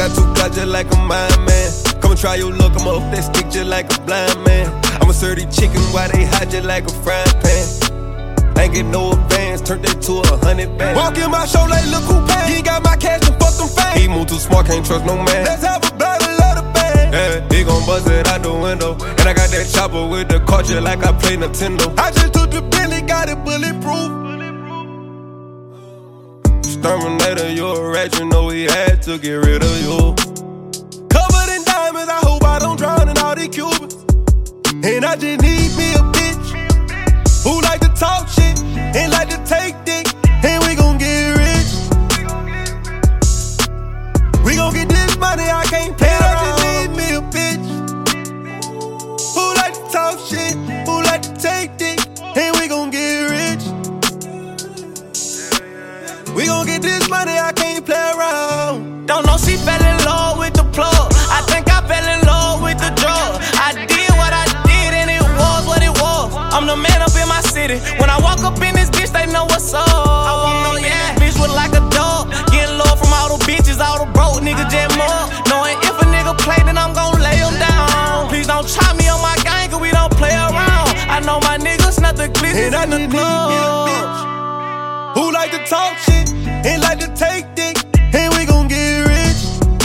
got 2 clouds just like a mind man. Come and try your luck, I'm up that stick just like a blind man. I'ma serve these chicken while they hot just like a frying pan. I ain't get no advance, turned that to 100 bands. Walk in my show like look who paid. He ain't got my cash and fuck them fans. He move too smart, can't trust no man. Let's have a battle of the band. Yeah, he gon' bust it out the window. And I got that chopper with the culture like I play Nintendo. I just took the Billy, got it bulletproof. Exterminator, you a rat, you know we had to get rid of you. Covered in diamonds, I hope I don't drown in all these Cubans. And I just need me a bitch who like to talk shit and like to take dick. And we gon' get rich. We gon' get this money, I can't play around. I just need me a bitch who like to talk shit, who like to take dick. And we gon' get rich. We gon' get this money, I can't play around. Don't know she fell in love with the plug. I think I fell in love with the drug. I did what I did and it was what it was. I'm the man up in my city. When I walk up in this bitch, they know what's up. I walk up in this bitch with like a dog. Getting love from all the bitches, all the broke niggas just more. Knowing if a nigga play, then I'm gon' lay him down. Please don't try me on my gang, cause we don't play around. I know my niggas not the glitches in the club. Who like to talk shit and like to take dick. And we gon' get rich.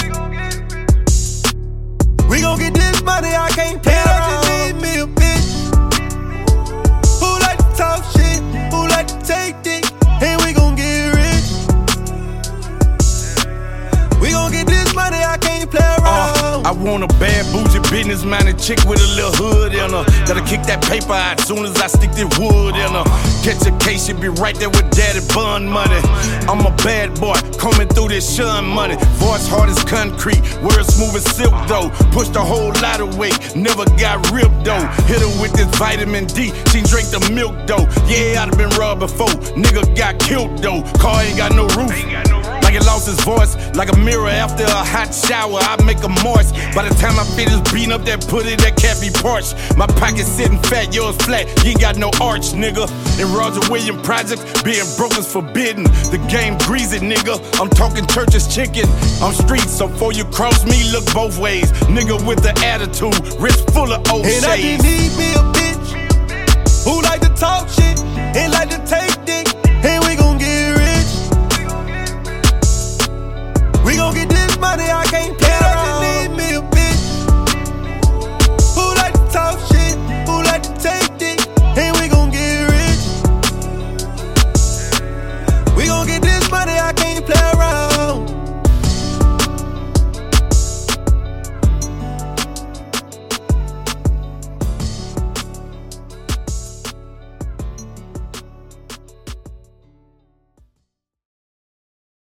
We gon' get this money, I can't play around. I just need me a bitch who like to talk shit, who like to take dick. And we gon' get rich. We gon' get this money, I can't play around. I want a bad bougie business-minded chick with a little hood in her. That'll kick that paper out soon as I stick that wood in her. Catch a case, she be right there with daddy bun money. I'm a bad boy, coming through this shun money. Voice hard as concrete, words smooth as silk though. Pushed a whole lot of weight, never got ripped though. Hit her with this vitamin D, she drank the milk though. Yeah, I'd been robbed before, nigga got killed though. Car ain't got no roof. Like it lost his voice, like a mirror after a hot shower. I make a moist. By the time I finish beating up that putty, that can't be parched. My pocket's sitting fat, yours flat. You ain't got no arch, nigga. In Roger Williams projects, being broke is forbidden. The game greasy, nigga. I'm talking church's chicken. I'm street, so before you cross me, look both ways. Nigga with the attitude, wrist full of old shades. And I just need me a